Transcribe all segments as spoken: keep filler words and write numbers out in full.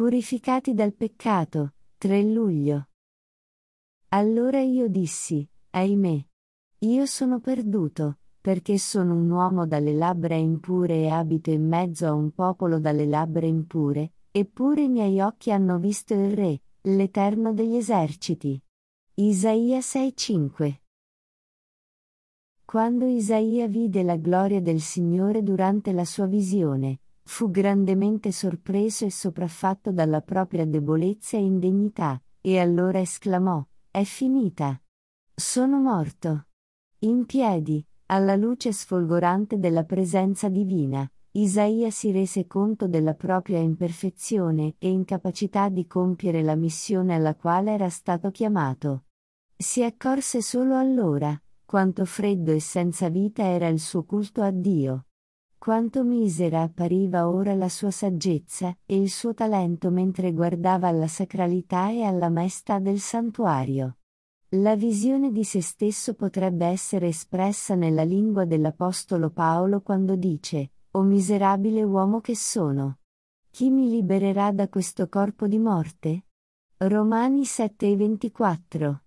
Purificati dal peccato, tre luglio. Allora io dissi, ahimè, io sono perduto, perché sono un uomo dalle labbra impure e abito in mezzo a un popolo dalle labbra impure, eppure i miei occhi hanno visto il Re, l'Eterno degli eserciti. Isaia sei cinque. Quando Isaia vide la gloria del Signore durante la sua visione, fu grandemente sorpreso e sopraffatto dalla propria debolezza e indegnità, e allora esclamò: è finita. Sono morto. In piedi, alla luce sfolgorante della presenza divina, Isaia si rese conto della propria imperfezione e incapacità di compiere la missione alla quale era stato chiamato. Si accorse solo allora quanto freddo e senza vita era il suo culto a Dio. Quanto misera appariva ora la sua saggezza e il suo talento mentre guardava alla sacralità e alla maestà del santuario. La visione di se stesso potrebbe essere espressa nella lingua dell'Apostolo Paolo quando dice: «O miserabile uomo che sono! Chi mi libererà da questo corpo di morte?» Romani sette e ventiquattro.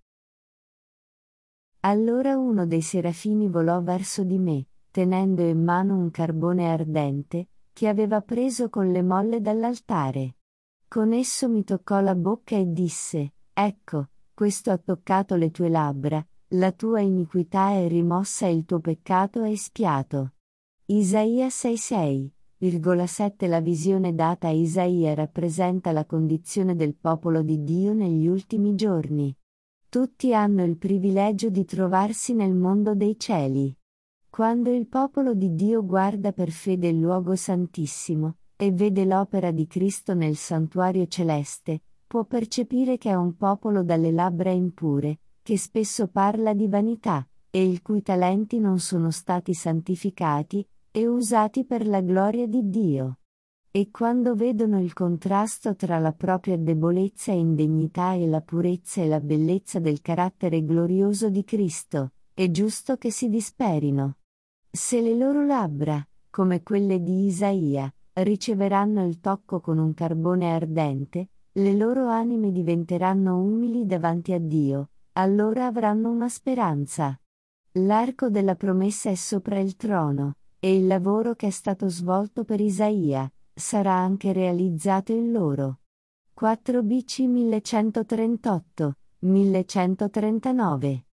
Allora uno dei serafini volò verso di me, tenendo in mano un carbone ardente, che aveva preso con le molle dall'altare. Con esso mi toccò la bocca e disse: «Ecco, questo ha toccato le tue labbra, la tua iniquità è rimossa e il tuo peccato è espiato». Isaia sei sei, sette. La visione data a Isaia rappresenta la condizione del popolo di Dio negli ultimi giorni. Tutti hanno il privilegio di trovarsi nel mondo dei cieli. Quando il popolo di Dio guarda per fede il luogo santissimo, e vede l'opera di Cristo nel santuario celeste, può percepire che è un popolo dalle labbra impure, che spesso parla di vanità, e il cui talenti non sono stati santificati e usati per la gloria di Dio. E quando vedono il contrasto tra la propria debolezza e indegnità e la purezza e la bellezza del carattere glorioso di Cristo, è giusto che si disperino. Se le loro labbra, come quelle di Isaia, riceveranno il tocco con un carbone ardente, le loro anime diventeranno umili davanti a Dio, allora avranno una speranza. L'arco della promessa è sopra il trono, e il lavoro che è stato svolto per Isaia sarà anche realizzato in loro. quattro B C millecentotrentotto millecentotrentanove